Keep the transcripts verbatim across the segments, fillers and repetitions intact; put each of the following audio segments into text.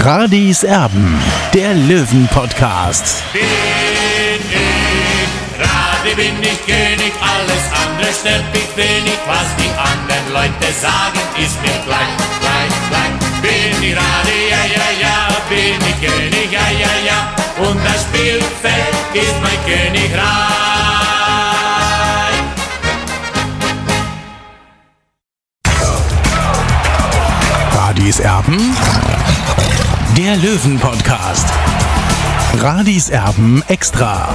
Radis Erben, der Löwen-Podcast. Bin ich Radi, bin ich König, alles andere stört mich wenig. Was die anderen Leute sagen, ist mir gleich, gleich, gleich. Bin ich Radi, ja, ja, ja, bin ich König, ja, ja, ja. Und das Spielfeld ist mein Königreich. Radis Erben, der Löwen-Podcast. Radis Erben extra.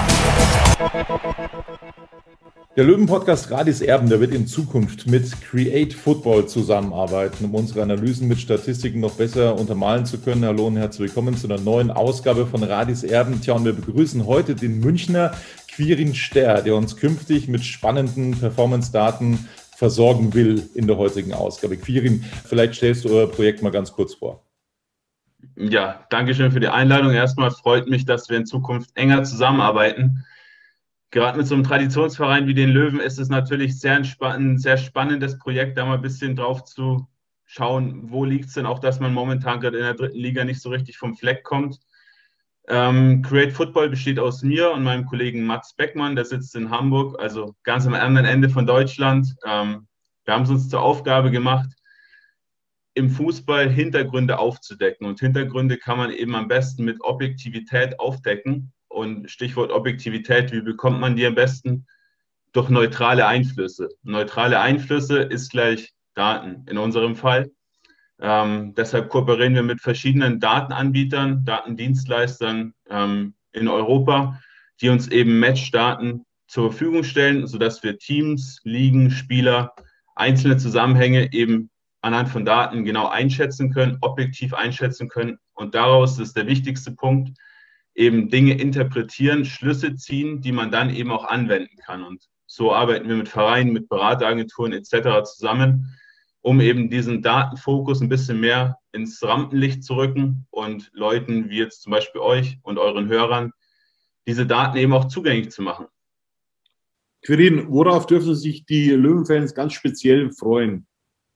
Der Löwen-Podcast Radis Erben, der wird in Zukunft mit Create Football zusammenarbeiten, um unsere Analysen mit Statistiken noch besser untermalen zu können. Hallo und herzlich willkommen zu einer neuen Ausgabe von Radis Erben. Tja, und wir begrüßen heute den Münchner Quirin Ster, der uns künftig mit spannenden Performance-Daten versorgen will in der heutigen Ausgabe. Quirin, vielleicht stellst du euer Projekt mal ganz kurz vor. Ja, danke schön für die Einladung. Erstmal freut mich, dass wir in Zukunft enger zusammenarbeiten. Gerade mit so einem Traditionsverein wie den Löwen ist es natürlich sehr ein sehr spannendes Projekt, da mal ein bisschen drauf zu schauen, wo liegt es denn auch, dass man momentan gerade in der dritten Liga nicht so richtig vom Fleck kommt. Ähm, Create Football besteht aus mir und meinem Kollegen Mats Beckmann, der sitzt in Hamburg, also ganz am anderen Ende von Deutschland. Ähm, wir haben es uns zur Aufgabe gemacht, im Fußball Hintergründe aufzudecken. Und Hintergründe kann man eben am besten mit Objektivität aufdecken. Und Stichwort Objektivität, wie bekommt man die am besten? Durch neutrale Einflüsse. Neutrale Einflüsse ist gleich Daten in unserem Fall. Ähm, deshalb kooperieren wir mit verschiedenen Datenanbietern, Datendienstleistern ähm, in Europa, die uns eben Matchdaten zur Verfügung stellen, sodass wir Teams, Ligen, Spieler, einzelne Zusammenhänge eben anhand von Daten genau einschätzen können, objektiv einschätzen können. Und daraus ist der wichtigste Punkt, eben Dinge interpretieren, Schlüsse ziehen, die man dann eben auch anwenden kann. Und so arbeiten wir mit Vereinen, mit Berateragenturen et cetera zusammen, um eben diesen Datenfokus ein bisschen mehr ins Rampenlicht zu rücken und Leuten wie jetzt zum Beispiel euch und euren Hörern diese Daten eben auch zugänglich zu machen. Quirin, worauf dürfen sich die Löwenfans ganz speziell freuen?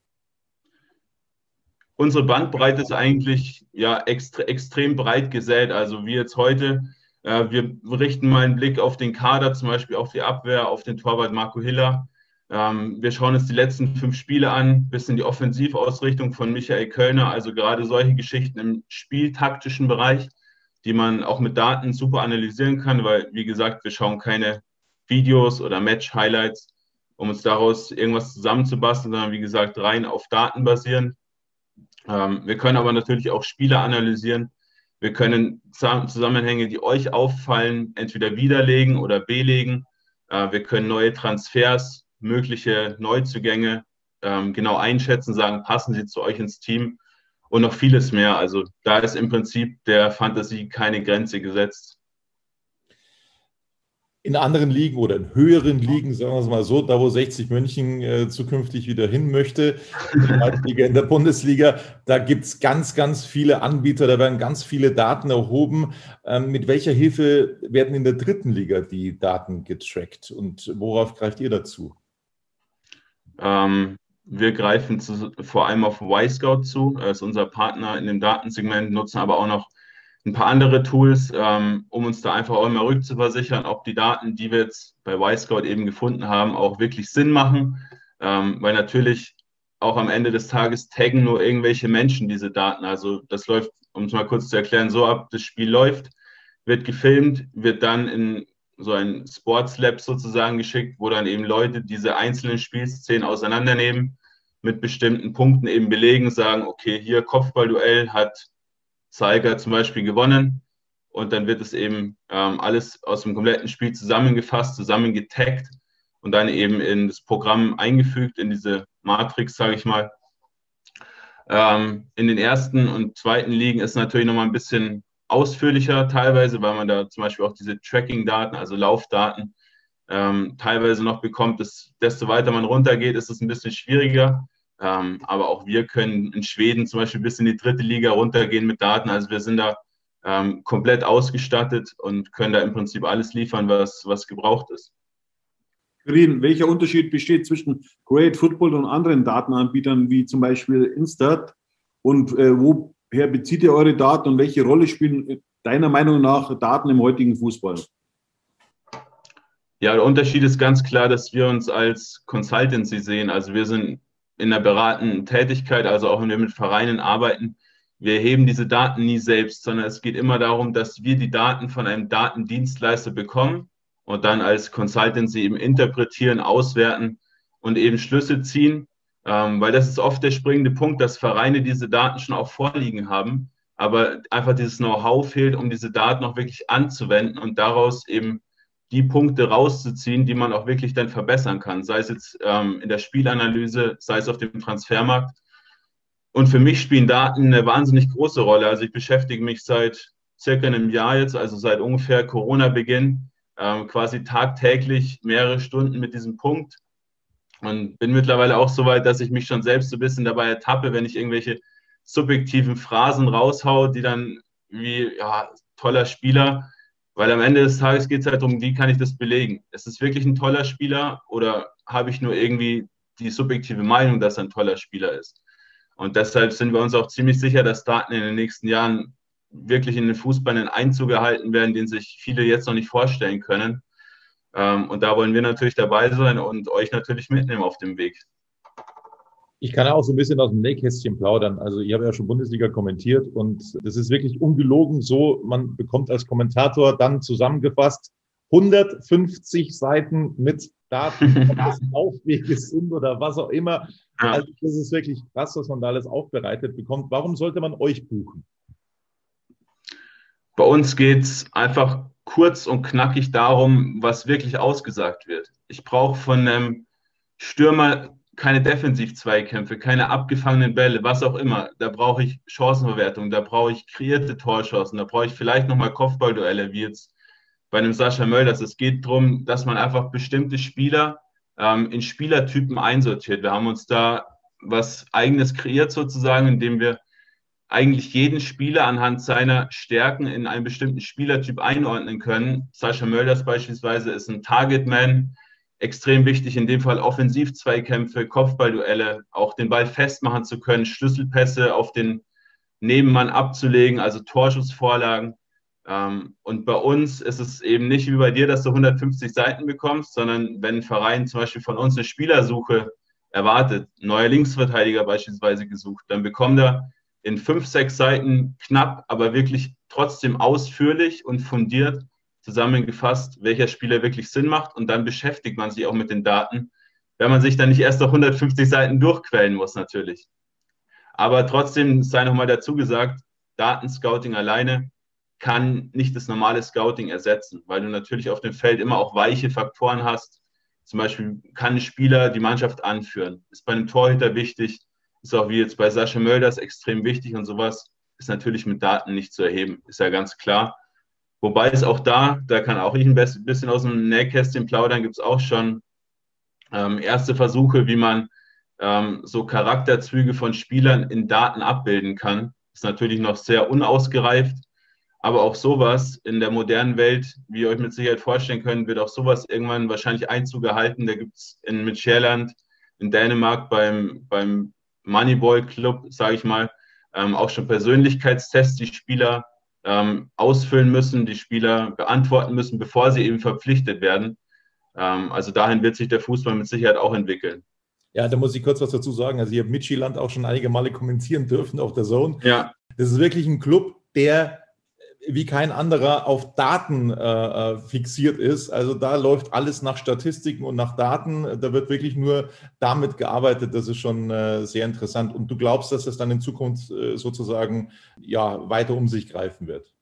Unsere Bandbreite ist eigentlich ja extre, extrem breit gesät. Also wie jetzt heute, äh, wir richten mal einen Blick auf den Kader, zum Beispiel auf die Abwehr, auf den Torwart Marco Hiller. Ähm, wir schauen uns die letzten fünf Spiele an, bisschen die Offensivausrichtung von Michael Kölner. Also gerade solche Geschichten im spieltaktischen Bereich, die man auch mit Daten super analysieren kann, weil, wie gesagt, wir schauen keine Videos oder Match-Highlights, um uns daraus irgendwas zusammenzubasteln, sondern wie gesagt rein auf Daten basieren. Ähm, wir können aber natürlich auch Spiele analysieren. Wir können Zusammenhänge, die euch auffallen, entweder widerlegen oder belegen. Äh, wir können neue Transfers, mögliche Neuzugänge ähm, genau einschätzen, sagen, passen sie zu euch ins Team und noch vieles mehr. Also da ist im Prinzip der Fantasie keine Grenze gesetzt. In anderen Ligen oder in höheren Ligen, sagen wir es mal so, da wo sechzig München äh, zukünftig wieder hin möchte, in der Liga, in der Bundesliga, da gibt es ganz, ganz viele Anbieter, da werden ganz viele Daten erhoben. Ähm, mit welcher Hilfe werden in der dritten Liga die Daten getrackt und worauf greift ihr dazu? Ähm, wir greifen zu, vor allem auf Y-Scout zu, das ist unser Partner in dem Datensegment, nutzen aber auch noch ein paar andere Tools, ähm, um uns da einfach auch immer rückzuversichern, ob die Daten, die wir jetzt bei Y-Scout eben gefunden haben, auch wirklich Sinn machen. Ähm, weil natürlich auch am Ende des Tages taggen nur irgendwelche Menschen diese Daten. Also das läuft, um es mal kurz zu erklären, so ab, das Spiel läuft, wird gefilmt, wird dann in so ein Sports Lab sozusagen geschickt, wo dann eben Leute diese einzelnen Spielszenen auseinandernehmen, mit bestimmten Punkten eben belegen, sagen, okay, hier Kopfballduell hat Zeiger zum Beispiel gewonnen und dann wird es eben ähm, alles aus dem kompletten Spiel zusammengefasst, zusammengetaggt und dann eben in das Programm eingefügt, in diese Matrix, sage ich mal. Ähm, in den ersten und zweiten Ligen ist natürlich nochmal ein bisschen ausführlicher teilweise, weil man da zum Beispiel auch diese Tracking-Daten, also Laufdaten, ähm, teilweise noch bekommt. Das, desto weiter man runtergeht, ist es ein bisschen schwieriger. Ähm, aber auch wir können in Schweden zum Beispiel bis in die dritte Liga runtergehen mit Daten. Also wir sind da ähm, komplett ausgestattet und können da im Prinzip alles liefern, was, was gebraucht ist. Quirin, welcher Unterschied besteht zwischen Create Football und anderen Datenanbietern wie zum Beispiel Instat? Und äh, wo woher bezieht ihr eure Daten und welche Rolle spielen deiner Meinung nach Daten im heutigen Fußball? Ja, der Unterschied ist ganz klar, dass wir uns als Consultancy sehen. Also wir sind in der beratenden Tätigkeit, also auch wenn wir mit Vereinen arbeiten. Wir erheben diese Daten nie selbst, sondern es geht immer darum, dass wir die Daten von einem Datendienstleister bekommen und dann als Consultancy eben interpretieren, auswerten und eben Schlüsse ziehen. Ähm, weil das ist oft der springende Punkt, dass Vereine diese Daten schon auch vorliegen haben, aber einfach dieses Know-how fehlt, um diese Daten auch wirklich anzuwenden und daraus eben die Punkte rauszuziehen, die man auch wirklich dann verbessern kann, sei es jetzt ähm, in der Spielanalyse, sei es auf dem Transfermarkt. Und für mich spielen Daten eine wahnsinnig große Rolle. Also ich beschäftige mich seit circa einem Jahr jetzt, also seit ungefähr Corona-Beginn, ähm, quasi tagtäglich mehrere Stunden mit diesem Punkt und bin mittlerweile auch so weit, dass ich mich schon selbst so ein bisschen dabei ertappe, wenn ich irgendwelche subjektiven Phrasen raushaue, die dann wie, ja, toller Spieler, weil am Ende des Tages geht es halt darum, wie kann ich das belegen? Ist es wirklich ein toller Spieler oder habe ich nur irgendwie die subjektive Meinung, dass er ein toller Spieler ist? Und deshalb sind wir uns auch ziemlich sicher, dass Daten in den nächsten Jahren wirklich in den Fußball einen Einzug erhalten werden, den sich viele jetzt noch nicht vorstellen können. Und da wollen wir natürlich dabei sein und euch natürlich mitnehmen auf dem Weg. Ich kann auch so ein bisschen aus dem Nähkästchen plaudern. Also ich habe ja schon Bundesliga kommentiert und das ist wirklich ungelogen so. Man bekommt als Kommentator dann zusammengefasst hundertfünfzig Seiten mit Daten, ob das Laufwege sind oder was auch immer. Ja. Also das ist wirklich krass, was man da alles aufbereitet bekommt. Warum sollte man euch buchen? Bei uns geht es einfach kurz und knackig darum, was wirklich ausgesagt wird. Ich brauche von einem Stürmer keine Defensiv-Zweikämpfe, keine abgefangenen Bälle, was auch immer. Da brauche ich Chancenverwertung, da brauche ich kreierte Torchancen, da brauche ich vielleicht nochmal Kopfballduelle, wie jetzt bei einem Sascha Mölders. Es geht darum, dass man einfach bestimmte Spieler ähm, in Spielertypen einsortiert. Wir haben uns da was Eigenes kreiert sozusagen, indem wir eigentlich jeden Spieler anhand seiner Stärken in einen bestimmten Spielertyp einordnen können. Sascha Mölders beispielsweise ist ein Targetman, extrem wichtig, in dem Fall Offensiv-Zweikämpfe, Kopfballduelle, auch den Ball festmachen zu können, Schlüsselpässe auf den Nebenmann abzulegen, also Torschussvorlagen. Und bei uns ist es eben nicht wie bei dir, dass du hundertfünfzig Seiten bekommst, sondern wenn ein Verein zum Beispiel von uns eine Spielersuche erwartet, neuer Linksverteidiger beispielsweise gesucht, dann bekommt er in fünf, sechs Seiten knapp, aber wirklich trotzdem ausführlich und fundiert zusammengefasst, welcher Spieler wirklich Sinn macht. Und dann beschäftigt man sich auch mit den Daten, wenn man sich dann nicht erst auf hundertfünfzig Seiten durchquellen muss natürlich. Aber trotzdem sei nochmal dazu gesagt, Datenscouting alleine kann nicht das normale Scouting ersetzen, weil du natürlich auf dem Feld immer auch weiche Faktoren hast. Zum Beispiel kann ein Spieler die Mannschaft anführen. Ist bei einem Torhüter wichtig, ist auch wie jetzt bei Sascha Mölders extrem wichtig und sowas ist natürlich mit Daten nicht zu erheben, ist ja ganz klar. Wobei es auch da, da kann auch ich ein bisschen aus dem Nähkästchen plaudern, gibt es auch schon ähm, erste Versuche, wie man ähm, so Charakterzüge von Spielern in Daten abbilden kann. Ist natürlich noch sehr unausgereift, aber auch sowas in der modernen Welt, wie ihr euch mit Sicherheit vorstellen könnt, wird auch sowas irgendwann wahrscheinlich Einzug erhalten. Da gibt es in Midtjylland, in Dänemark beim, beim Moneyball Club, sage ich mal, ähm, auch schon Persönlichkeitstests, die Spieler ähm, ausfüllen müssen, die Spieler beantworten müssen, bevor sie eben verpflichtet werden. Ähm, also dahin wird sich der Fußball mit Sicherheit auch entwickeln. Ja, da muss ich kurz was dazu sagen. Also ich habe Midtjylland auch schon einige Male kommentieren dürfen auf der Zone. Ja. Das ist wirklich ein Club, der wie kein anderer auf Daten äh, fixiert ist. Also da läuft alles nach Statistiken und nach Daten. Da wird wirklich nur damit gearbeitet. Das ist schon äh, sehr interessant. Und du glaubst, dass das dann in Zukunft äh, sozusagen ja, weiter um sich greifen wird?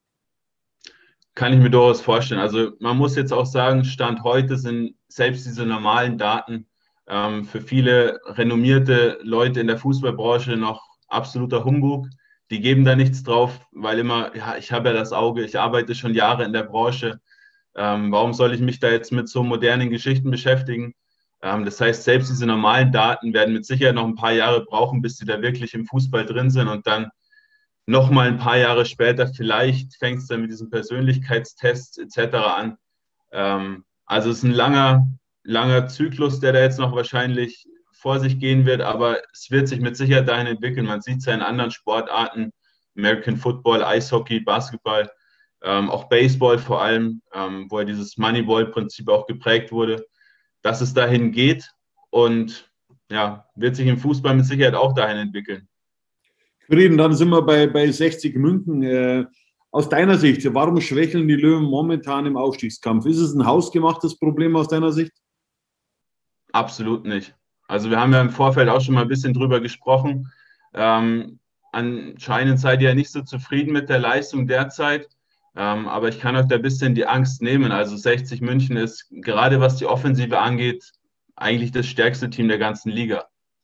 Kann ich mir durchaus vorstellen. Also man muss jetzt auch sagen, Stand heute sind selbst diese normalen Daten ähm, für viele renommierte Leute in der Fußballbranche noch absoluter Humbug. Die geben da nichts drauf, weil immer, ja, ich habe ja das Auge, ich arbeite schon Jahre in der Branche. Ähm, warum soll ich mich da jetzt mit so modernen Geschichten beschäftigen? Ähm, das heißt, selbst diese normalen Daten werden mit Sicherheit noch ein paar Jahre brauchen, bis sie da wirklich im Fußball drin sind. Und dann nochmal ein paar Jahre später, vielleicht fängt es dann mit diesen Persönlichkeitstests et cetera an. Ähm, also es ist ein langer, langer Zyklus, der da jetzt noch wahrscheinlich vor sich gehen wird, aber es wird sich mit Sicherheit dahin entwickeln. Man sieht es ja in anderen Sportarten American Football, Eishockey, Basketball, ähm, auch Baseball vor allem, ähm, wo ja dieses Moneyball-Prinzip auch geprägt wurde, dass es dahin geht und ja, wird sich im Fußball mit Sicherheit auch dahin entwickeln. Quirin, dann sind wir bei, bei sechzig München. Äh, aus deiner Sicht, warum schwächeln die Löwen momentan im Aufstiegskampf? Ist es ein hausgemachtes Problem aus deiner Sicht? Absolut nicht. Also wir haben ja im Vorfeld auch schon mal ein bisschen drüber gesprochen. Ähm, anscheinend seid ihr ja nicht so zufrieden mit der Leistung derzeit. Ähm, aber ich kann euch da ein bisschen die Angst nehmen. Also sechzig München ist, gerade was die Offensive angeht, eigentlich das stärkste Team der ganzen Liga.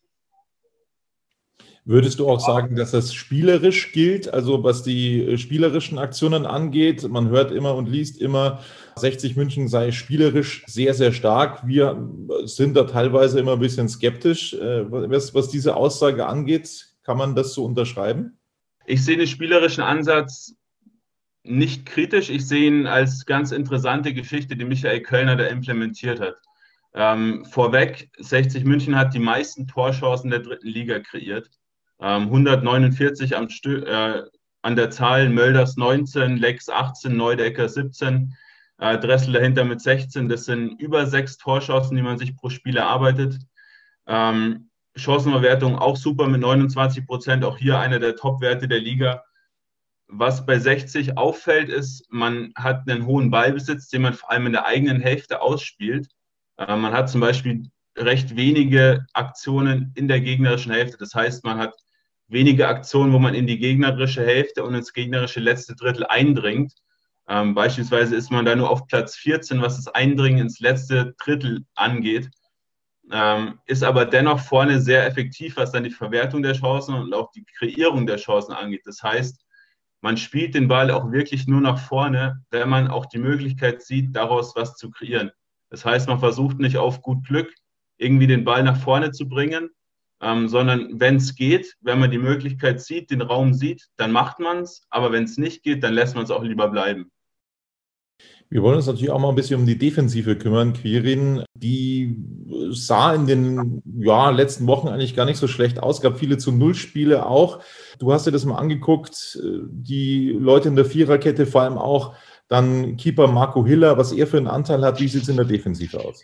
Würdest du auch sagen, dass das spielerisch gilt, also was die spielerischen Aktionen angeht? Man hört immer und liest immer, sechzig München sei spielerisch sehr, sehr stark. Wir sind da teilweise immer ein bisschen skeptisch. Was, was diese Aussage angeht, kann man das so unterschreiben? Ich sehe den spielerischen Ansatz nicht kritisch. Ich sehe ihn als ganz interessante Geschichte, die Michael Kölner da implementiert hat. Ähm, vorweg, sechzig München hat die meisten Torchancen der dritten Liga kreiert. Ähm, hundertneunundvierzig am Stö- äh, an der Zahl, Mölders neunzehn, Lex achtzehn, Neudecker siebzehn, äh, Dressel dahinter mit sechzehn. Das sind über sechs Torchancen, die man sich pro Spiel erarbeitet. Ähm, Chancenverwertung auch super mit neunundzwanzig Prozent, auch hier einer der Top-Werte der Liga. Was bei sechzig auffällt, ist, man hat einen hohen Ballbesitz, den man vor allem in der eigenen Hälfte ausspielt. Äh, man hat zum Beispiel recht wenige Aktionen in der gegnerischen Hälfte. Das heißt, man hat wenige Aktionen, wo man in die gegnerische Hälfte und ins gegnerische letzte Drittel eindringt. Ähm, beispielsweise ist man da nur auf Platz vierzehn, was das Eindringen ins letzte Drittel angeht. Ähm, ist aber dennoch vorne sehr effektiv, was dann die Verwertung der Chancen und auch die Kreierung der Chancen angeht. Das heißt, man spielt den Ball auch wirklich nur nach vorne, wenn man auch die Möglichkeit sieht, daraus was zu kreieren. Das heißt, man versucht nicht auf gut Glück irgendwie den Ball nach vorne zu bringen, ähm, sondern wenn es geht, wenn man die Möglichkeit sieht, den Raum sieht, dann macht man es. Aber wenn es nicht geht, dann lässt man es auch lieber bleiben. Wir wollen uns natürlich auch mal ein bisschen um die Defensive kümmern, Quirin. Die sah in den ja, letzten Wochen eigentlich gar nicht so schlecht aus. Es gab viele zu Null-Spiele auch. Du hast dir das mal angeguckt, die Leute in der Viererkette, vor allem auch dann Keeper Marco Hiller, was er für einen Anteil hat. Wie sieht es in der Defensive aus?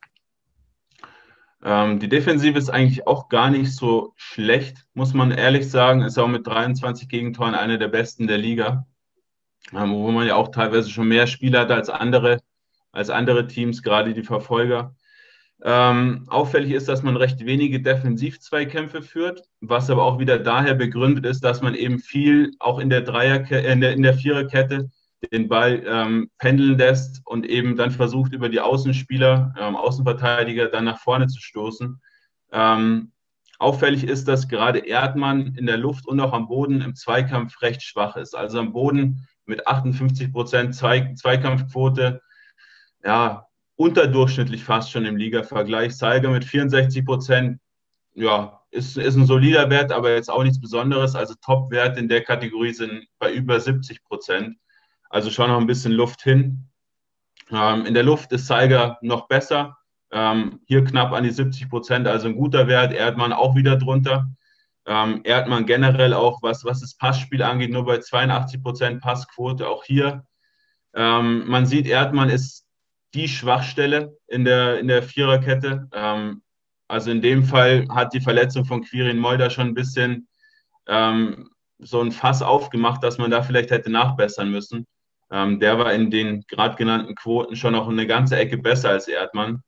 Ähm, die Defensive ist eigentlich auch gar nicht so schlecht, muss man ehrlich sagen. Ist auch mit dreiundzwanzig Gegentoren eine der besten der Liga. Ähm, wo man ja auch teilweise schon mehr Spieler hat als andere, als andere Teams, gerade die Verfolger. Ähm, auffällig ist, dass man recht wenige Defensiv-Zweikämpfe führt, was aber auch wieder daher begründet ist, dass man eben viel auch in der Dreierkette, in der, in der Viererkette den Ball ähm, pendeln lässt und eben dann versucht, über die Außenspieler, ähm, Außenverteidiger dann nach vorne zu stoßen. Ähm, auffällig ist, dass gerade Erdmann in der Luft und auch am Boden im Zweikampf recht schwach ist. Also am Boden mit achtundfünfzig Prozent Zwei- Zweikampfquote, ja, unterdurchschnittlich fast schon im Liga-Vergleich. Salger mit vierundsechzig Prozent, ja, ist, ist ein solider Wert, aber jetzt auch nichts Besonderes. Also Top-Werte in der Kategorie sind bei über siebzig Prozent. Also schon noch ein bisschen Luft hin. Ähm, in der Luft ist Salger noch besser. Ähm, hier knapp an die siebzig Prozent, also ein guter Wert. Erdmann auch wieder drunter. Ähm, Erdmann generell auch, was, was das Passspiel angeht, nur bei zweiundachtzig Prozent Passquote. Auch hier, ähm, man sieht, Erdmann ist die Schwachstelle in der, in der Viererkette. Ähm, also in dem Fall hat die Verletzung von Quirin Molder schon ein bisschen ähm, so ein Fass aufgemacht, dass man da vielleicht hätte nachbessern müssen. Ähm, der war in den gerade genannten Quoten schon noch eine ganze Ecke besser als Erdmann.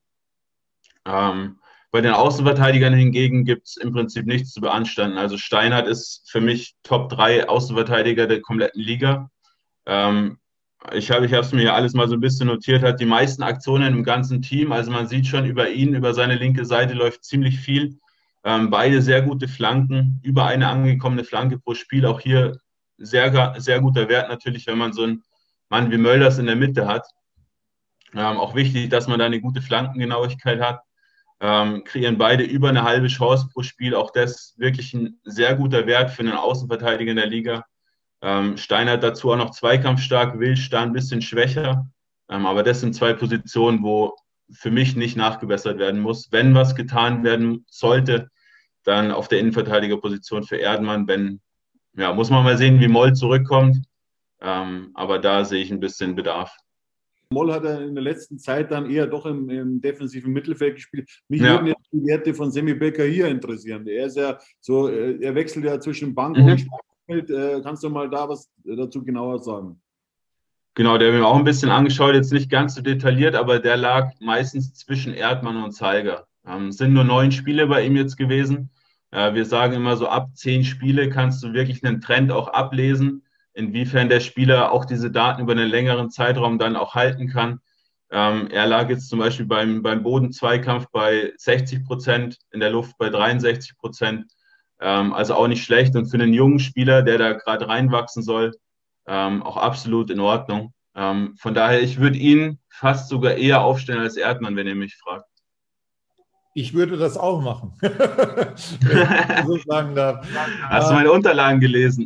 Ähm, bei den Außenverteidigern hingegen gibt es im Prinzip nichts zu beanstanden. Also Steinhardt ist für mich Top drei Außenverteidiger der kompletten Liga. Ähm, ich habe ich es mir hier alles mal so ein bisschen notiert, hat die meisten Aktionen im ganzen Team. Also man sieht schon, über ihn, über seine linke Seite läuft ziemlich viel. Ähm, beide sehr gute Flanken, über eine angekommene Flanke pro Spiel. Auch hier sehr, sehr guter Wert natürlich, wenn man so einen Mann wie Mölders in der Mitte hat. Ähm, auch wichtig, dass man da eine gute Flankengenauigkeit hat. Ähm, kreieren beide über eine halbe Chance pro Spiel. Auch das wirklich ein sehr guter Wert für einen Außenverteidiger in der Liga. Ähm, Steinhardt dazu auch noch zweikampfstark, Wilsch da ein bisschen schwächer. Ähm, aber das sind zwei Positionen, wo für mich nicht nachgebessert werden muss. Wenn was getan werden sollte, dann auf der Innenverteidigerposition für Erdmann, wenn ja, muss man mal sehen, wie Moll zurückkommt. Ähm, aber da sehe ich ein bisschen Bedarf. Moll hat er in der letzten Zeit dann eher doch im, im defensiven Mittelfeld gespielt. Mich Ja. würden jetzt die Werte von Semi Becker hier interessieren. Er ist ja so, er wechselt ja zwischen Bank Mhm. und Spielfeld. Äh, kannst du mal da was dazu genauer sagen? Genau, der habe ich mir auch ein bisschen angeschaut, jetzt nicht ganz so detailliert, aber der lag meistens zwischen Erdmann und Zeiger. Ähm, sind nur neun Spiele bei ihm jetzt gewesen. Äh, wir sagen immer so, ab zehn Spiele kannst du wirklich einen Trend auch ablesen, inwiefern der Spieler auch diese Daten über einen längeren Zeitraum dann auch halten kann. Ähm, er lag jetzt zum Beispiel beim, beim Bodenzweikampf bei sechzig Prozent, in der Luft bei dreiundsechzig Prozent. Ähm, also auch nicht schlecht. Und für einen jungen Spieler, der da gerade reinwachsen soll, ähm, auch absolut in Ordnung. Ähm, von daher, ich würde ihn fast sogar eher aufstellen als Erdmann, wenn ihr mich fragt. Ich würde das auch machen, wenn ich so sagen darf. Hast du meine Unterlagen gelesen?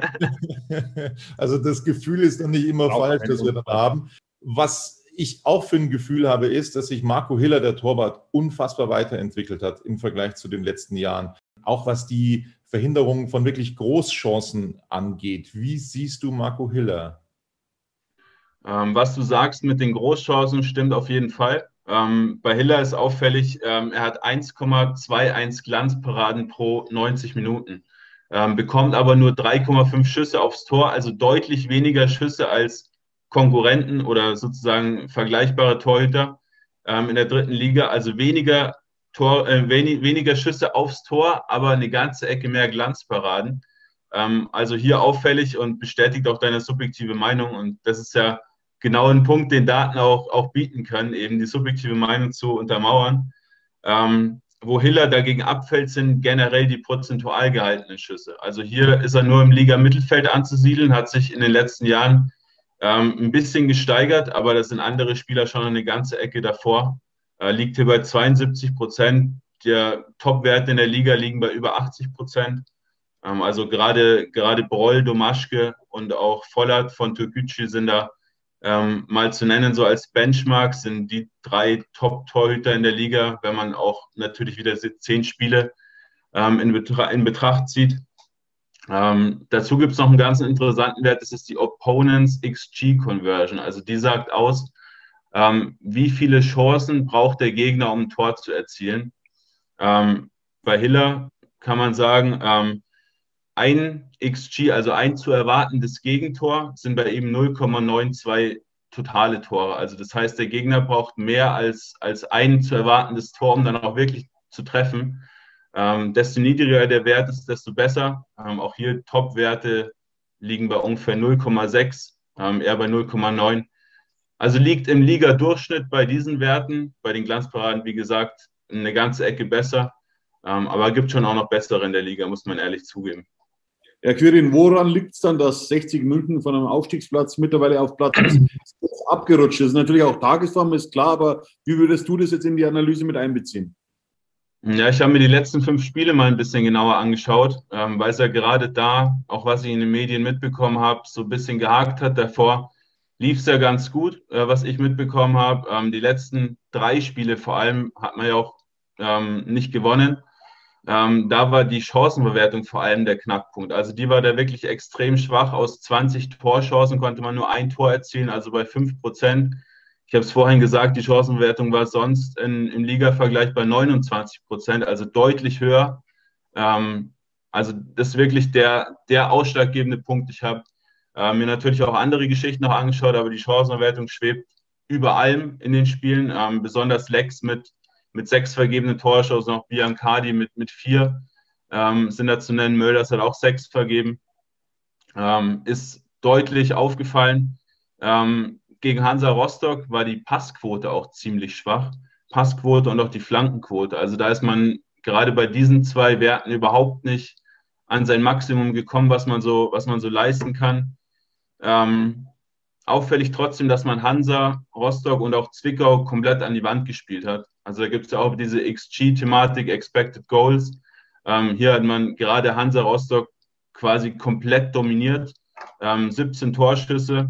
Also das Gefühl ist dann nicht immer Auch falsch, das wir dann haben. Was ich auch für ein Gefühl habe, ist, dass sich Marco Hiller, der Torwart, unfassbar weiterentwickelt hat im Vergleich zu den letzten Jahren. Auch was die Verhinderung von wirklich Großchancen angeht. Wie siehst du Marco Hiller? Ähm, was du sagst mit den Großchancen stimmt auf jeden Fall. Ähm, bei Hiller ist auffällig, ähm, er hat eins Komma einundzwanzig Glanzparaden pro neunzig Minuten, ähm, bekommt aber nur drei Komma fünf Schüsse aufs Tor, also deutlich weniger Schüsse als Konkurrenten oder sozusagen vergleichbare Torhüter ähm, in der dritten Liga, also weniger, Tor, äh, wenig, weniger Schüsse aufs Tor, aber eine ganze Ecke mehr Glanzparaden. Ähm, also hier auffällig und bestätigt auch deine subjektive Meinung, und das ist ja genau ein Punkt, den Daten auch, auch bieten können, eben die subjektive Meinung zu untermauern. Ähm, wo Hiller dagegen abfällt, sind generell die prozentual gehaltenen Schüsse. Also hier ist er nur im Liga-Mittelfeld anzusiedeln, hat sich in den letzten Jahren ähm, ein bisschen gesteigert, aber das sind andere Spieler schon eine ganze Ecke davor. Äh, liegt hier bei zweiundsiebzig Prozent. Der Top-Werte in der Liga liegen bei über achtzig Prozent. Ähm, also gerade, gerade Broll, Domaschke und auch Vollert von Türkgücü sind da Ähm, mal zu nennen, so als Benchmark sind die drei Top-Torhüter in der Liga, wenn man auch natürlich wieder zehn Spiele ähm, in, Betra in Betracht zieht. Ähm, dazu gibt es noch einen ganz interessanten Wert, das ist die Opponents X G Conversion. Also die sagt aus, ähm, wie viele Chancen braucht der Gegner, um ein Tor zu erzielen. Ähm, bei Hiller kann man sagen, ähm, ein X G, also ein zu erwartendes Gegentor, sind bei ihm null Komma zweiundneunzig totale Tore. Also das heißt, der Gegner braucht mehr als, als ein zu erwartendes Tor, um dann auch wirklich zu treffen. Ähm, desto niedriger der Wert ist, desto besser. Ähm, auch hier Top-Werte liegen bei ungefähr null Komma sechs, ähm, eher bei null Komma neun. Also liegt im Liga-Durchschnitt bei diesen Werten, bei den Glanzparaden, wie gesagt, eine ganze Ecke besser. Ähm, aber gibt schon auch noch bessere in der Liga, muss man ehrlich zugeben. Herr Quirin, woran liegt es dann, dass sechzig München von einem Aufstiegsplatz mittlerweile auf Platz abgerutscht ist? Natürlich auch Tagesform, ist klar, aber wie würdest du das jetzt in die Analyse mit einbeziehen? Ja, ich habe mir die letzten fünf Spiele mal ein bisschen genauer angeschaut, ähm, weil es ja gerade da, auch was ich in den Medien mitbekommen habe, so ein bisschen gehakt hat. Davor lief es ja ganz gut, äh, was ich mitbekommen habe. Ähm, die letzten drei Spiele vor allem hat man ja auch ähm, nicht gewonnen. Ähm, da war die Chancenbewertung vor allem der Knackpunkt. Also die war da wirklich extrem schwach. Aus zwanzig Torchancen konnte man nur ein Tor erzielen, also bei fünf Prozent. Ich habe es vorhin gesagt, die Chancenbewertung war sonst in, im Liga-Vergleich bei neunundzwanzig Prozent, also deutlich höher. Ähm, also das ist wirklich der, der ausschlaggebende Punkt. Ich habe äh, mir natürlich auch andere Geschichten noch angeschaut, aber die Chancenbewertung schwebt über allem in den Spielen. Ähm, besonders Lex mit mit sechs vergebenen Torchancen, noch Biancardi mit, mit vier ähm, sind da zu nennen. Mölders hat auch sechs vergeben. Ähm, ist deutlich aufgefallen. Ähm, gegen Hansa Rostock war die Passquote auch ziemlich schwach. Passquote und auch die Flankenquote. Also da ist man gerade bei diesen zwei Werten überhaupt nicht an sein Maximum gekommen, was man so, was man so leisten kann. Ähm, Auffällig trotzdem, dass man Hansa, Rostock und auch Zwickau komplett an die Wand gespielt hat. Also da gibt es ja auch diese X G-Thematik, Expected Goals. Ähm, hier hat man gerade Hansa Rostock quasi komplett dominiert. Ähm, siebzehn Torschüsse.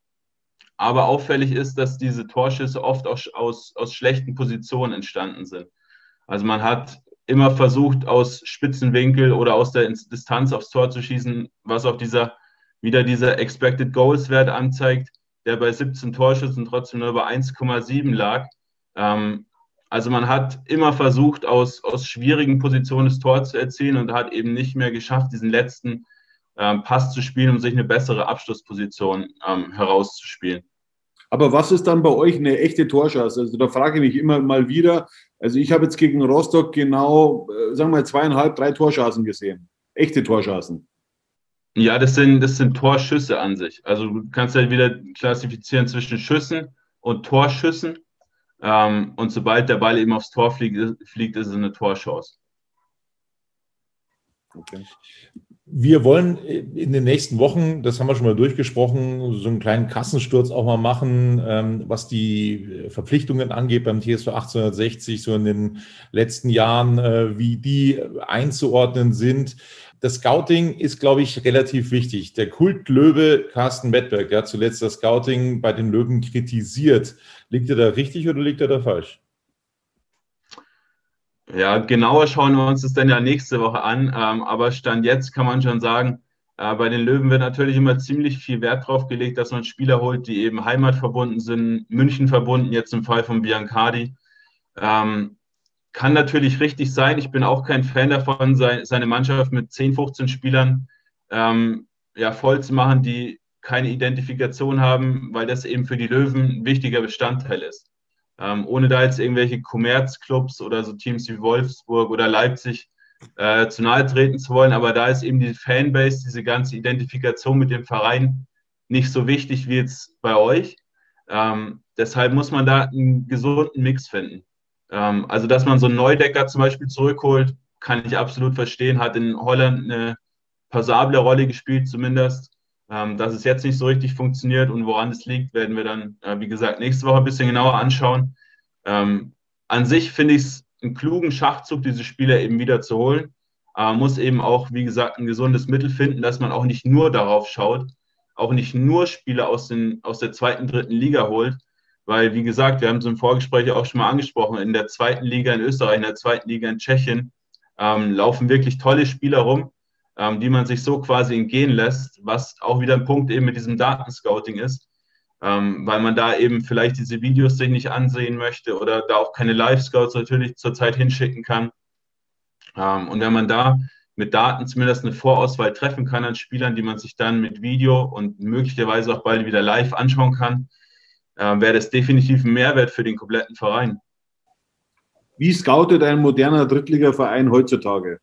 Aber auffällig ist, dass diese Torschüsse oft aus, aus, aus schlechten Positionen entstanden sind. Also man hat immer versucht, aus Spitzenwinkel oder aus der Distanz aufs Tor zu schießen, was auch dieser, wieder dieser Expected Goals Wert anzeigt, der bei siebzehn Torschüssen trotzdem nur bei eins Komma sieben lag. Ähm, also man hat immer versucht, aus, aus schwierigen Positionen das Tor zu erzielen und hat eben nicht mehr geschafft, diesen letzten ähm, Pass zu spielen, um sich eine bessere Abschlussposition ähm, herauszuspielen. Aber was ist dann bei euch eine echte Torchance? Also da frage ich mich immer mal wieder. Also ich habe jetzt gegen Rostock genau, äh, sagen wir mal, zweieinhalb, drei Torchancen gesehen. Echte Torchancen. Ja, das sind, das sind Torschüsse an sich. Also du kannst halt wieder klassifizieren zwischen Schüssen und Torschüssen. Ähm, und sobald der Ball eben aufs Tor fliegt, fliegt ist es eine Torchance. Okay. Wir wollen in den nächsten Wochen, das haben wir schon mal durchgesprochen, so einen kleinen Kassensturz auch mal machen, ähm, was die Verpflichtungen angeht beim T S V achtzehnhundertsechzig, so in den letzten Jahren, äh, wie die einzuordnen sind. Das Scouting ist, glaube ich, relativ wichtig. Der Kultlöwe Carsten Wettberg, der hat zuletzt das Scouting bei den Löwen kritisiert. Liegt er da richtig oder liegt er da falsch? Ja, genauer schauen wir uns das dann ja nächste Woche an. Ähm, aber Stand jetzt kann man schon sagen, äh, bei den Löwen wird natürlich immer ziemlich viel Wert drauf gelegt, dass man Spieler holt, die eben heimatverbunden sind, München verbunden, jetzt im Fall von Biancardi. Ähm, kann natürlich richtig sein. Ich bin auch kein Fan davon, sein, seine Mannschaft mit zehn, fünfzehn Spielern ähm, ja, voll zu machen, die keine Identifikation haben, weil das eben für die Löwen ein wichtiger Bestandteil ist. Ähm, ohne da jetzt irgendwelche Kommerzclubs oder so Teams wie Wolfsburg oder Leipzig äh, zu nahe treten zu wollen, aber da ist eben die Fanbase, diese ganze Identifikation mit dem Verein nicht so wichtig wie jetzt bei euch. Ähm, deshalb muss man da einen gesunden Mix finden. Ähm, also, dass man so einen Neudecker zum Beispiel zurückholt, kann ich absolut verstehen, hat in Holland eine passable Rolle gespielt zumindest. Ähm, dass es jetzt nicht so richtig funktioniert und woran es liegt, werden wir dann, äh, wie gesagt, nächste Woche ein bisschen genauer anschauen. Ähm, an sich finde ich es einen klugen Schachzug, diese Spieler eben wieder zu holen. Aber man muss eben auch, wie gesagt, ein gesundes Mittel finden, dass man auch nicht nur darauf schaut, auch nicht nur Spieler aus, den, aus der zweiten, dritten Liga holt, weil, wie gesagt, wir haben es im Vorgespräch auch schon mal angesprochen, in der zweiten Liga in Österreich, in der zweiten Liga in Tschechien ähm, laufen wirklich tolle Spieler rum, ähm, die man sich so quasi entgehen lässt, was auch wieder ein Punkt eben mit diesem Datenscouting ist, ähm, weil man da eben vielleicht diese Videos sich nicht ansehen möchte oder da auch keine Live-Scouts natürlich zurzeit hinschicken kann. Ähm, und wenn man da mit Daten zumindest eine Vorauswahl treffen kann an Spielern, die man sich dann mit Video und möglicherweise auch bald wieder live anschauen kann, äh, wäre das definitiv ein Mehrwert für den kompletten Verein. Wie scoutet ein moderner Drittligaverein heutzutage?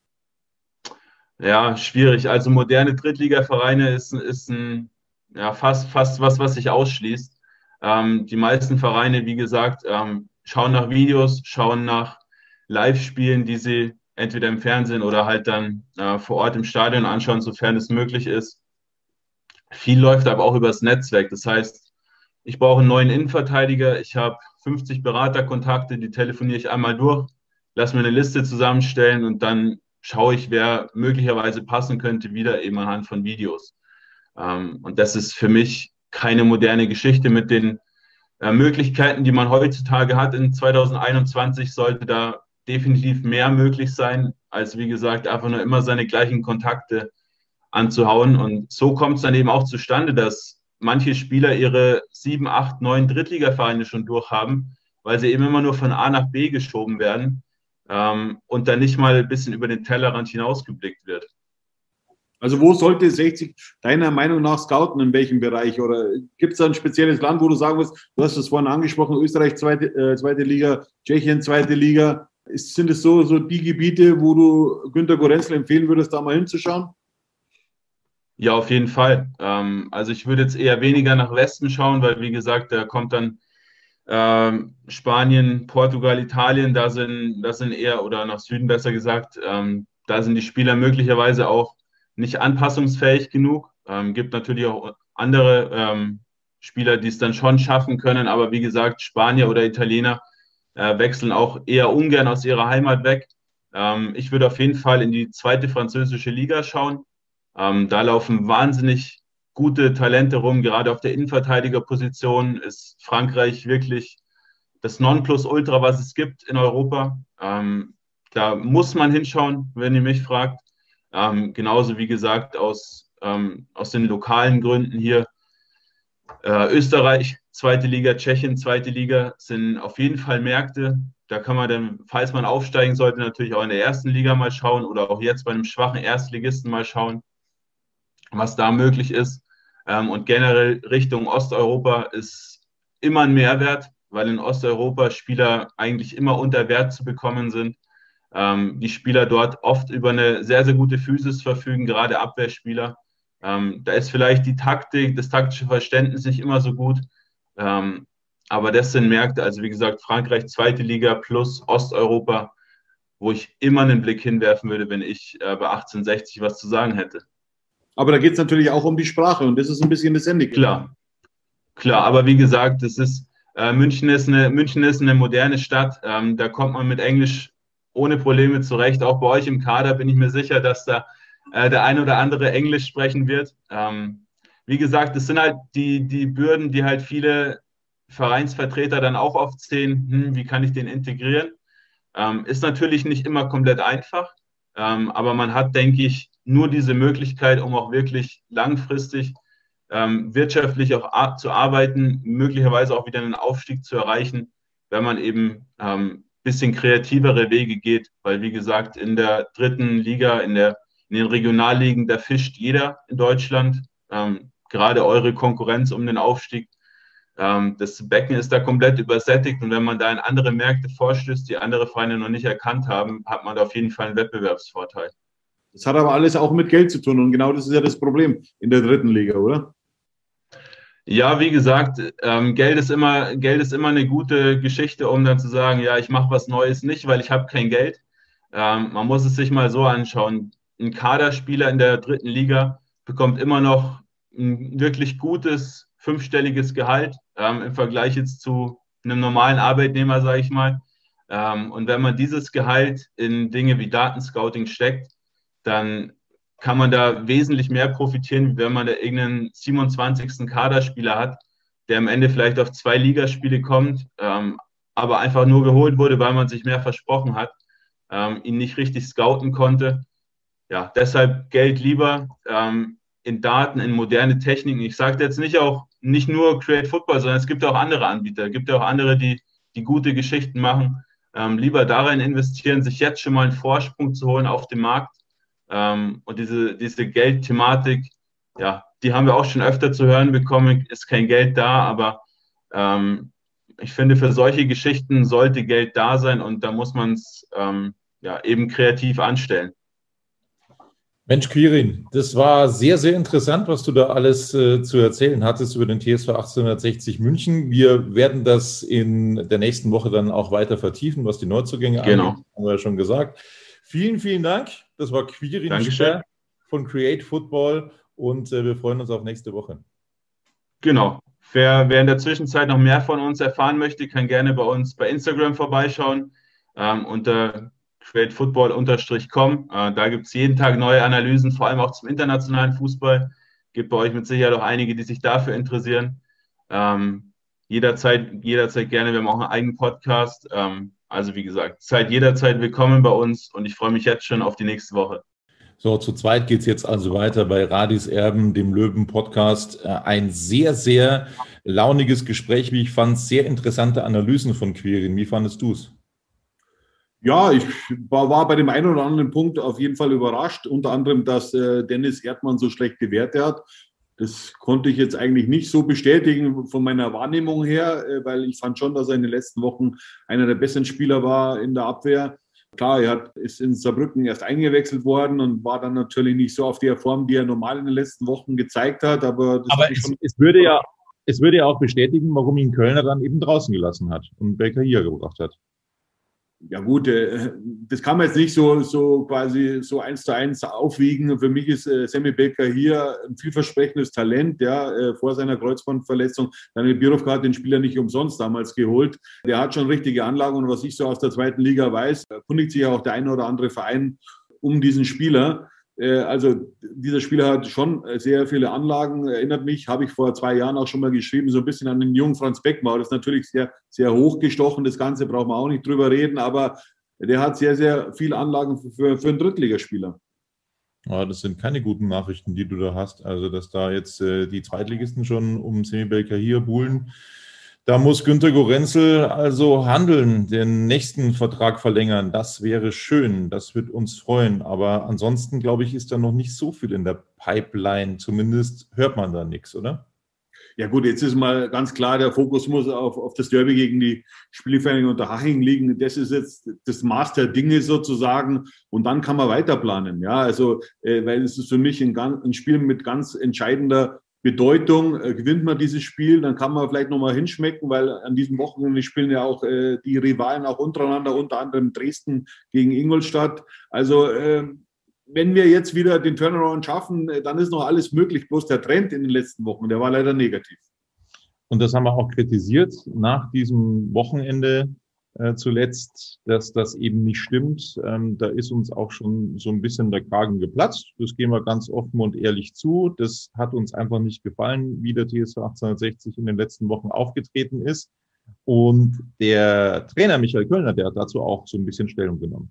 Ja, schwierig. Also moderne Drittligavereine ist, ist ein, ja, fast, fast was, was sich ausschließt. Ähm, die meisten Vereine, wie gesagt, ähm, schauen nach Videos, schauen nach Live-Spielen, die sie entweder im Fernsehen oder halt dann äh, vor Ort im Stadion anschauen, sofern es möglich ist. Viel läuft aber auch übers Netzwerk. Das heißt, ich brauche einen neuen Innenverteidiger. Ich habe fünfzig Beraterkontakte, die telefoniere ich einmal durch, lasse mir eine Liste zusammenstellen und dann schaue ich, wer möglicherweise passen könnte, wieder eben anhand von Videos. Ähm, und das ist für mich keine moderne Geschichte. Mit den äh, Möglichkeiten, die man heutzutage hat in zweitausendeinundzwanzig, sollte da definitiv mehr möglich sein, als, wie gesagt, einfach nur immer seine gleichen Kontakte anzuhauen. Und so kommt es dann eben auch zustande, dass manche Spieler ihre sieben, acht, neun Drittligavereine schon durchhaben, weil sie eben immer nur von A nach B geschoben werden. Ähm, und dann nicht mal ein bisschen über den Tellerrand hinausgeblickt wird. Also wo sollte sechzig deiner Meinung nach scouten, in welchem Bereich? Oder gibt es da ein spezielles Land, wo du sagen wirst, du hast es vorhin angesprochen, Österreich zweite, äh, zweite Liga, Tschechien zweite Liga. Ist, sind es so, so die Gebiete, wo du Günter Gorenzel empfehlen würdest, da mal hinzuschauen? Ja, auf jeden Fall. Ähm, also ich würde jetzt eher weniger nach Westen schauen, weil, wie gesagt, da kommt dann Ähm, Spanien, Portugal, Italien, da sind, da sind eher, oder nach Süden besser gesagt, ähm, da sind die Spieler möglicherweise auch nicht anpassungsfähig genug. Ähm, gibt natürlich auch andere ähm, Spieler, die es dann schon schaffen können, aber wie gesagt, Spanier oder Italiener äh, wechseln auch eher ungern aus ihrer Heimat weg. Ähm, ich würde auf jeden Fall in die zweite französische Liga schauen. Ähm, da laufen wahnsinnig gute Talente rum, gerade auf der Innenverteidigerposition ist Frankreich wirklich das Nonplusultra, was es gibt in Europa. Ähm, da muss man hinschauen, wenn ihr mich fragt. Ähm, genauso wie gesagt aus, ähm, aus den lokalen Gründen hier. Äh, Österreich, zweite Liga, Tschechien, zweite Liga sind auf jeden Fall Märkte. Da kann man dann, falls man aufsteigen sollte, natürlich auch in der ersten Liga mal schauen oder auch jetzt bei einem schwachen Erstligisten mal schauen, was da möglich ist. Ähm, und generell Richtung Osteuropa ist immer ein Mehrwert, weil in Osteuropa Spieler eigentlich immer unter Wert zu bekommen sind. Ähm, die Spieler dort oft über eine sehr, sehr gute Physis verfügen, gerade Abwehrspieler. Ähm, da ist vielleicht die Taktik, das taktische Verständnis nicht immer so gut. Ähm, aber das sind Märkte, also wie gesagt, Frankreich, zweite Liga plus Osteuropa, wo ich immer einen Blick hinwerfen würde, wenn ich äh, bei achtzehnhundertsechzig was zu sagen hätte. Aber da geht es natürlich auch um die Sprache und das ist ein bisschen das Handicap. Klar, klar, aber wie gesagt, das ist, äh, München ist eine, München ist eine moderne Stadt, ähm, da kommt man mit Englisch ohne Probleme zurecht. Auch bei euch im Kader bin ich mir sicher, dass da äh, der ein oder andere Englisch sprechen wird. Ähm, wie gesagt, das sind halt die, die Bürden, die halt viele Vereinsvertreter dann auch oft sehen, hm, wie kann ich den integrieren? Ähm, ist natürlich nicht immer komplett einfach, ähm, aber man hat, denke ich, nur diese Möglichkeit, um auch wirklich langfristig ähm, wirtschaftlich auch ar- zu arbeiten, möglicherweise auch wieder einen Aufstieg zu erreichen, wenn man eben ähm, bisschen kreativere Wege geht, weil wie gesagt, in der dritten Liga, in, der, in den Regionalligen, da fischt jeder in Deutschland, ähm, gerade eure Konkurrenz um den Aufstieg. Ähm, das Becken ist da komplett übersättigt und wenn man da in andere Märkte vorstößt, die andere Vereine noch nicht erkannt haben, hat man da auf jeden Fall einen Wettbewerbsvorteil. Das hat aber alles auch mit Geld zu tun und genau das ist ja das Problem in der dritten Liga, oder? Ja, wie gesagt, ähm, Geld ist immer, Geld ist immer eine gute Geschichte, um dann zu sagen, ja, ich mache was Neues nicht, weil ich habe kein Geld. Ähm, man muss es sich mal so anschauen. Ein Kaderspieler in der dritten Liga bekommt immer noch ein wirklich gutes, fünfstelliges Gehalt ähm, im Vergleich jetzt zu einem normalen Arbeitnehmer, sage ich mal. Ähm, und wenn man dieses Gehalt in Dinge wie Datenscouting steckt, dann kann man da wesentlich mehr profitieren, wenn man da irgendeinen siebenundzwanzigsten Kaderspieler hat, der am Ende vielleicht auf zwei Ligaspiele kommt, ähm, aber einfach nur geholt wurde, weil man sich mehr versprochen hat, ähm, ihn nicht richtig scouten konnte. Ja, deshalb Geld lieber ähm, in Daten, in moderne Techniken. Ich sage jetzt nicht auch nicht nur Create Football, sondern es gibt auch andere Anbieter, es gibt auch andere, die, die gute Geschichten machen. Ähm, lieber darin investieren, sich jetzt schon mal einen Vorsprung zu holen auf dem Markt. Ähm, und diese, diese Geldthematik, ja, die haben wir auch schon öfter zu hören bekommen, ist kein Geld da, aber ähm, ich finde, für solche Geschichten sollte Geld da sein und da muss man es ähm, ja, eben kreativ anstellen. Mensch, Quirin, das war sehr, sehr interessant, was du da alles äh, zu erzählen hattest über den T S V achtzehnhundertsechzig München. Wir werden das in der nächsten Woche dann auch weiter vertiefen, was die Neuzugänge genau. angeht, haben wir ja schon gesagt. Vielen, vielen Dank. Das war Quirin Dankeschön. von Create Football und äh, wir freuen uns auf nächste Woche. Genau. Wer, wer in der Zwischenzeit noch mehr von uns erfahren möchte, kann gerne bei uns bei Instagram vorbeischauen ähm, unter create football Bindestrich com. Äh, da gibt es jeden Tag neue Analysen, vor allem auch zum internationalen Fußball. Gibt bei euch mit Sicherheit auch einige, die sich dafür interessieren. Ähm, jederzeit, jederzeit gerne. Wir haben auch einen eigenen Podcast. Ähm, also wie gesagt, seid jederzeit willkommen bei uns und ich freue mich jetzt schon auf die nächste Woche. So, zu zweit geht es jetzt also weiter bei Radis Erben, dem Löwen-Podcast. Ein sehr, sehr launiges Gespräch, wie ich fand, sehr interessante Analysen von Quirin. Wie fandest du es? Ja, ich war, war bei dem einen oder anderen Punkt auf jeden Fall überrascht, unter anderem, dass äh, Dennis Erdmann so schlechte Werte hat. Das konnte ich jetzt eigentlich nicht so bestätigen von meiner Wahrnehmung her, äh, weil ich fand schon, dass er in den letzten Wochen einer der besten Spieler war in der Abwehr. Klar, er hat, ist in Saarbrücken erst eingewechselt worden und war dann natürlich nicht so auf der Form, die er normal in den letzten Wochen gezeigt hat. Aber, das aber es, schon es, würde ja, es würde ja auch bestätigen, warum ihn Kölner dann eben draußen gelassen hat und Baker hier gebracht hat. Ja gut, das kann man jetzt nicht so, so quasi so eins zu eins aufwiegen. Für mich ist Sammy Baker hier ein vielversprechendes Talent, ja, vor seiner Kreuzbandverletzung. Daniel Birovka hat den Spieler nicht umsonst damals geholt. Der hat schon richtige Anlagen und was ich so aus der zweiten Liga weiß, erkundigt sich ja auch der eine oder andere Verein um diesen Spieler. Also dieser Spieler hat schon sehr viele Anlagen, erinnert mich, habe ich vor zwei Jahren auch schon mal geschrieben, so ein bisschen an den jungen Franz Beckmauer. Das ist natürlich sehr, sehr hochgestochen, das Ganze braucht man auch nicht drüber reden, aber der hat sehr, sehr viele Anlagen für, für, für einen Drittligaspieler. Ja, das sind keine guten Nachrichten, die du da hast. Also, dass da jetzt äh, die Zweitligisten schon um Semi Belkahir buhlen. Da muss Günter Gorenzel also handeln, den nächsten Vertrag verlängern. Das wäre schön, das wird uns freuen. Aber ansonsten, glaube ich, ist da noch nicht so viel in der Pipeline. Zumindest hört man da nichts, oder? Ja gut, jetzt ist mal ganz klar, der Fokus muss auf, auf das Derby gegen die Spielvereinigung Unterhaching liegen. Das ist jetzt das Maß der Dinge sozusagen und dann kann man weiter planen. Ja, also, äh, weil es ist für mich ein, ein Spiel mit ganz entscheidender Bedeutung. Äh, gewinnt man dieses Spiel, dann kann man vielleicht nochmal hinschmecken, weil an diesem Wochenende spielen ja auch äh, die Rivalen auch untereinander, unter anderem Dresden gegen Ingolstadt. Also, äh, wenn wir jetzt wieder den Turnaround schaffen, dann ist noch alles möglich. Bloß der Trend in den letzten Wochen, der war leider negativ. Und das haben wir auch kritisiert nach diesem Wochenende äh, zuletzt, dass das eben nicht stimmt. Ähm, da ist uns auch schon so ein bisschen der Kragen geplatzt. Das gehen wir ganz offen und ehrlich zu. Das hat uns einfach nicht gefallen, wie der T S V achtzehnhundertsechzig in den letzten Wochen aufgetreten ist. Und der Trainer Michael Kölner, der hat dazu auch so ein bisschen Stellung genommen.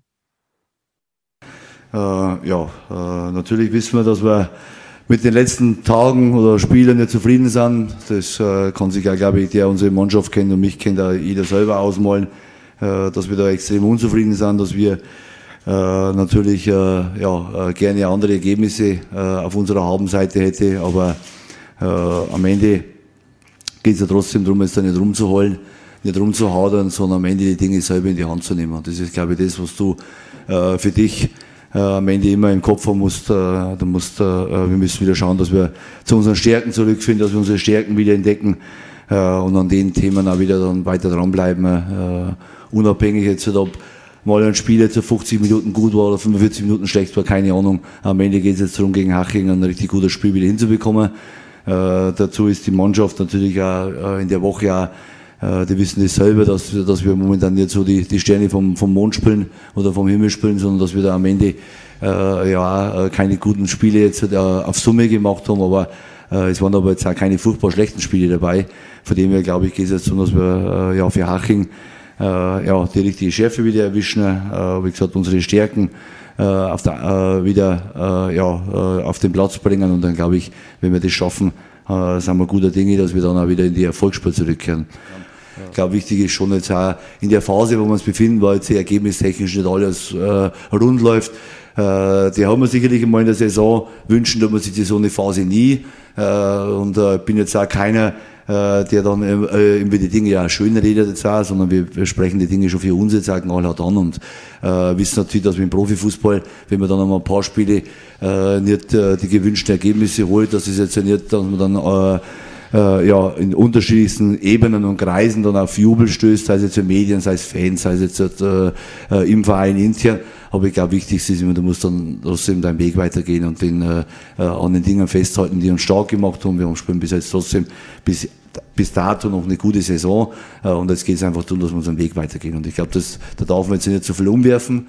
Äh, ja, äh, natürlich wissen wir, dass wir mit den letzten Tagen oder Spielen nicht zufrieden sind. Das äh, kann sich ja, glaube ich, der unsere Mannschaft kennt und mich kennt, auch jeder selber ausmalen, äh, dass wir da extrem unzufrieden sind, dass wir äh, natürlich äh, ja, äh, gerne andere Ergebnisse äh, auf unserer Habenseite hätte, aber äh, am Ende geht es ja trotzdem darum, jetzt da nicht rumzuholen, nicht rumzuhadern, sondern am Ende die Dinge selber in die Hand zu nehmen. Das ist, glaube ich, das, was du äh, für dich Äh, am Ende immer im Kopf haben musst, äh, du musst, äh, wir müssen wieder schauen, dass wir zu unseren Stärken zurückfinden, dass wir unsere Stärken wieder entdecken äh, und an den Themen auch wieder dann weiter dranbleiben, äh, unabhängig jetzt, ob mal ein Spiel jetzt fünfzig Minuten gut war oder fünfundvierzig Minuten schlecht war, keine Ahnung. Am Ende geht es jetzt darum, gegen Haching ein richtig gutes Spiel wieder hinzubekommen. Äh, dazu ist die Mannschaft natürlich auch äh, in der Woche auch, die wissen das selber, dass, dass wir momentan nicht so die, die Sterne vom, vom Mond spielen oder vom Himmel spielen, sondern dass wir da am Ende äh, ja keine guten Spiele jetzt äh, auf Summe gemacht haben, aber äh, es waren aber jetzt auch keine furchtbar schlechten Spiele dabei. Von dem her, glaube ich, geht es jetzt so, dass wir äh, ja für Haching äh, ja die richtige Schärfe wieder erwischen, äh, wie gesagt, unsere Stärken äh, auf der, äh, wieder äh, ja äh, auf den Platz bringen und dann, glaube ich, wenn wir das schaffen, äh, sind wir guter Dinge, dass wir dann auch wieder in die Erfolgsspur zurückkehren. Ich glaube, wichtig ist schon jetzt auch in der Phase, wo wir uns befinden, weil jetzt ergebnistechnisch nicht alles äh, rund läuft. Äh, die haben wir sicherlich einmal in der Saison, wünschen tut man sich die so eine Phase nie. Äh, und äh, bin jetzt auch keiner, äh, der dann äh, immer die Dinge ja schön redet jetzt auch, sondern wir, wir sprechen die Dinge schon für uns jetzt auch knallhart an und äh, wissen natürlich, dass wir im Profifußball, wenn man dann einmal ein paar Spiele äh, nicht äh, die gewünschten Ergebnisse holt, dass es jetzt ja nicht, dass man dann äh, Äh, ja, in unterschiedlichsten Ebenen und Kreisen dann auf Jubel stößt, sei es jetzt für Medien, sei es Fans, sei es jetzt äh, äh, im Verein intern. Aber ich glaube, wichtig ist immer, du musst dann trotzdem deinen Weg weitergehen und den, äh, an den Dingen festhalten, die uns stark gemacht haben. Wir haben spielen bis jetzt trotzdem bis, bis dato noch eine gute Saison äh, und jetzt geht es einfach darum, dass wir unseren Weg weitergehen. Und ich glaube, das, da darf man jetzt nicht so viel umwerfen.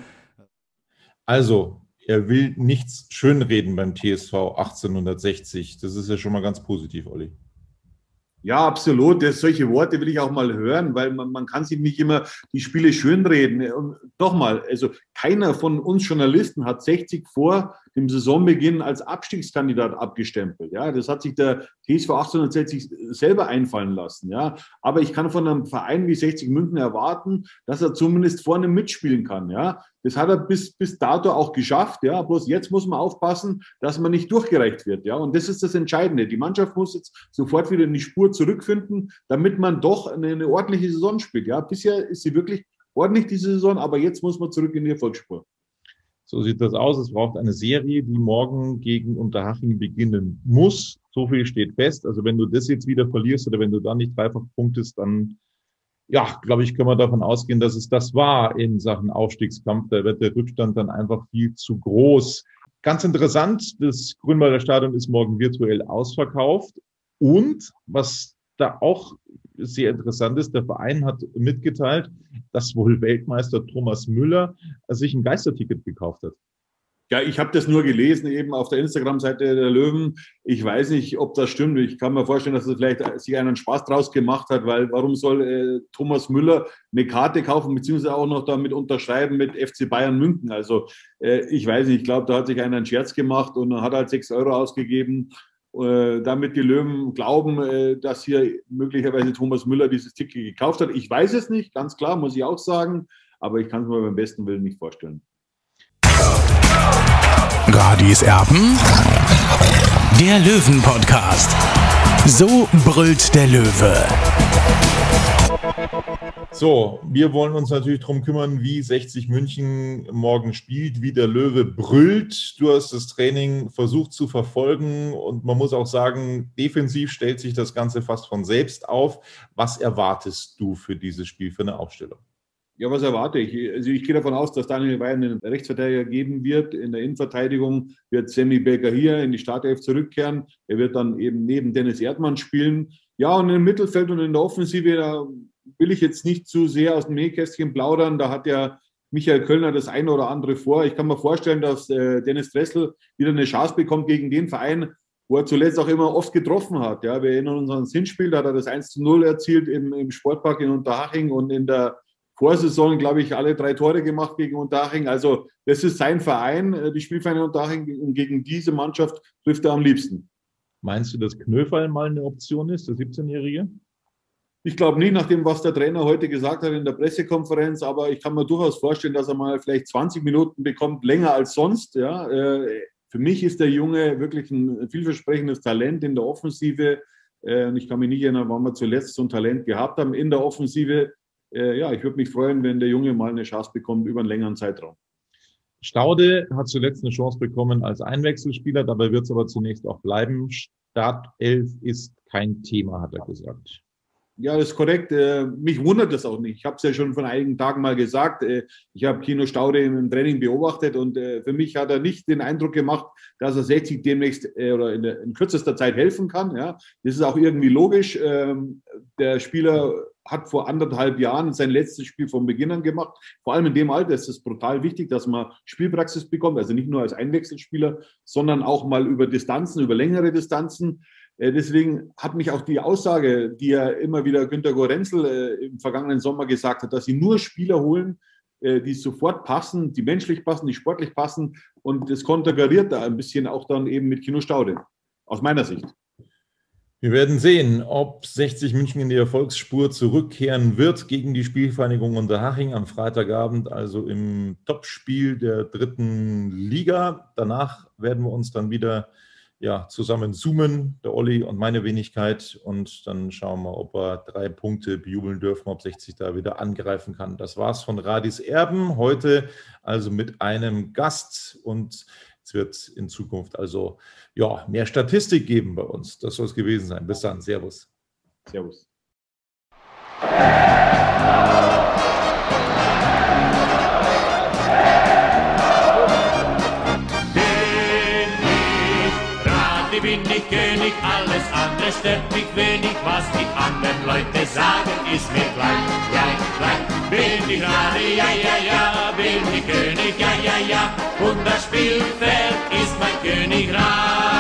Also, er will nichts schönreden beim T S V achtzehnhundertsechzig. Das ist ja schon mal ganz positiv, Olli. Ja, absolut. Das, solche Worte will ich auch mal hören, weil man, man kann sich nicht immer die Spiele schönreden. Und doch mal, also keiner von uns Journalisten hat sechzig vor dem Saisonbeginn als Abstiegskandidat abgestempelt. Ja, das hat sich der T S V achtzehnhundertsechzig selber einfallen lassen. Ja, aber ich kann von einem Verein wie sechzig München erwarten, dass er zumindest vorne mitspielen kann. Ja, das hat er bis, bis dato auch geschafft. Ja, bloß jetzt muss man aufpassen, dass man nicht durchgereicht wird. Ja, und das ist das Entscheidende. Die Mannschaft muss jetzt sofort wieder in die Spur zurückfinden, damit man doch eine, eine ordentliche Saison spielt. Ja, bisher ist sie wirklich ordentlich, diese Saison, aber jetzt muss man zurück in die Erfolgsspur. So sieht das aus. Es braucht eine Serie, die morgen gegen Unterhaching beginnen muss. So viel steht fest. Also wenn du das jetzt wieder verlierst oder wenn du da nicht dreifach punktest, dann, ja, glaube ich, können wir davon ausgehen, dass es das war in Sachen Aufstiegskampf. Da wird der Rückstand dann einfach viel zu groß. Ganz interessant, das Grünwalder Stadion ist morgen virtuell ausverkauft. Und was da auch sehr interessant ist, der Verein hat mitgeteilt, dass wohl Weltmeister Thomas Müller sich ein Geisterticket gekauft hat. Ja, ich habe das nur gelesen, eben auf der Instagram-Seite der Löwen. Ich weiß nicht, ob das stimmt. Ich kann mir vorstellen, dass es vielleicht sich einen Spaß draus gemacht hat, weil warum soll äh, Thomas Müller eine Karte kaufen, beziehungsweise auch noch damit unterschreiben mit F C Bayern München? Also äh, ich weiß nicht, ich glaube, da hat sich einer einen Scherz gemacht und hat halt sechs Euro ausgegeben, äh, damit die Löwen glauben, äh, dass hier möglicherweise Thomas Müller dieses Ticket gekauft hat. Ich weiß es nicht, ganz klar, muss ich auch sagen, aber ich kann es mir beim besten Willen nicht vorstellen. Radis Erben, der Löwen-Podcast. So brüllt der Löwe. So, wir wollen uns natürlich darum kümmern, wie sechzig München morgen spielt, wie der Löwe brüllt. Du hast das Training versucht zu verfolgen und man muss auch sagen, defensiv stellt sich das Ganze fast von selbst auf. Was erwartest du für dieses Spiel, für eine Aufstellung? Ja, was erwarte ich? Also ich gehe davon aus, dass Daniel Weihen einen Rechtsverteidiger geben wird. In der Innenverteidigung wird Sammy Baker hier in die Startelf zurückkehren. Er wird dann eben neben Dennis Erdmann spielen. Ja, und im Mittelfeld und in der Offensive, da will ich jetzt nicht zu sehr aus dem Nähkästchen plaudern. Da hat ja Michael Kölner das eine oder andere vor. Ich kann mir vorstellen, dass äh, Dennis Dressel wieder eine Chance bekommt gegen den Verein, wo er zuletzt auch immer oft getroffen hat. Ja, wir erinnern uns an das Hinspiel, da hat er das eins zu null erzielt im, im Sportpark in Unterhaching und in der Vorsaison, glaube ich, alle drei Tore gemacht gegen Unterhaching. Also das ist sein Verein, die Spielvereine Unterhaching, und gegen diese Mannschaft trifft er am liebsten. Meinst du, dass Knöferl mal eine Option ist, der siebzehnjährige? Ich glaube nicht, nach dem, was der Trainer heute gesagt hat in der Pressekonferenz, aber ich kann mir durchaus vorstellen, dass er mal vielleicht zwanzig Minuten bekommt, länger als sonst. Ja. Für mich ist der Junge wirklich ein vielversprechendes Talent in der Offensive. Und ich kann mich nicht erinnern, wann wir zuletzt so ein Talent gehabt haben in der Offensive. Ja, ich würde mich freuen, wenn der Junge mal eine Chance bekommt über einen längeren Zeitraum. Staude hat zuletzt eine Chance bekommen als Einwechselspieler, dabei wird es aber zunächst auch bleiben. Startelf ist kein Thema, hat er gesagt. Ja, das ist korrekt. Mich wundert das auch nicht. Ich habe es ja schon vor einigen Tagen mal gesagt. Ich habe Kino Staude im Training beobachtet und für mich hat er nicht den Eindruck gemacht, dass er sechzig demnächst oder in, in kürzester Zeit helfen kann. Ja, das ist auch irgendwie logisch. Der Spieler hat vor anderthalb Jahren sein letztes Spiel von Beginn an gemacht. Vor allem in dem Alter ist es brutal wichtig, dass man Spielpraxis bekommt. Also nicht nur als Einwechselspieler, sondern auch mal über Distanzen, über längere Distanzen. Deswegen hat mich auch die Aussage, die ja immer wieder Günter Gorenzel äh, im vergangenen Sommer gesagt hat, dass sie nur Spieler holen, äh, die sofort passen, die menschlich passen, die sportlich passen. Und das konterkariert da ein bisschen auch dann eben mit Kino Staude, aus meiner Sicht. Wir werden sehen, ob sechzig München in die Erfolgsspur zurückkehren wird gegen die Spielvereinigung Unterhaching am Freitagabend, also im Topspiel der dritten Liga. Danach werden wir uns dann wieder ja, zusammen zoomen, der Olli und meine Wenigkeit, und dann schauen wir, ob wir drei Punkte bejubeln dürfen, ob sechzig da wieder angreifen kann. Das war's von Radis Erben, heute also mit einem Gast, und es wird in Zukunft also ja, mehr Statistik geben bei uns. Das soll es gewesen sein. Bis dann. Servus. Servus. Bin ich König, alles andere stört mich wenig, was die anderen Leute sagen, ist mir gleich, gleich, gleich. Bin ich Rade, ja, ja, ja, bin ich König, ja, ja, ja, und das Spielfeld ist mein Königreich.